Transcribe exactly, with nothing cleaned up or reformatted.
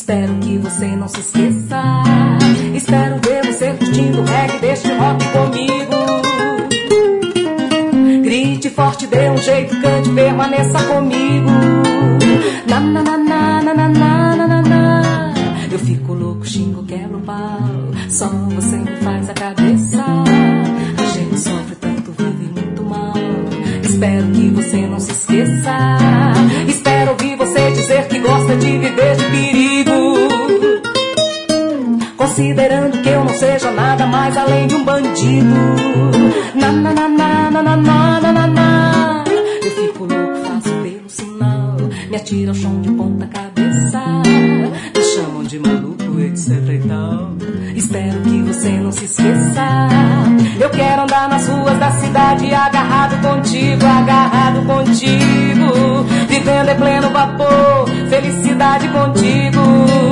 Espero que você não se esqueça. Espero ver você curtindo o reggae deste rock comigo. Grite forte, dê um jeito, cante, permaneça comigo. Na na na na na na na na na na. Eu fico louco, xingo, quebro o pau. Só você me faz a cabeça. A gente sofre tanto, vive muito mal. Espero que você não se esqueça. Espero ouvir você dizer que gosta de viver de perigo. Considerando que eu não seja nada mais além de um bandido. Na na na na na na na na na na. Eu fico louco, faço pelo sinal. Me atira ao chão de ponta cabeça. Me chamam de maluco, etc e tal. Espero que você não se esqueça. Eu quero andar nas ruas da cidade agarrado contigo, agarrado contigo. Vivendo em pleno vapor, felicidade contigo.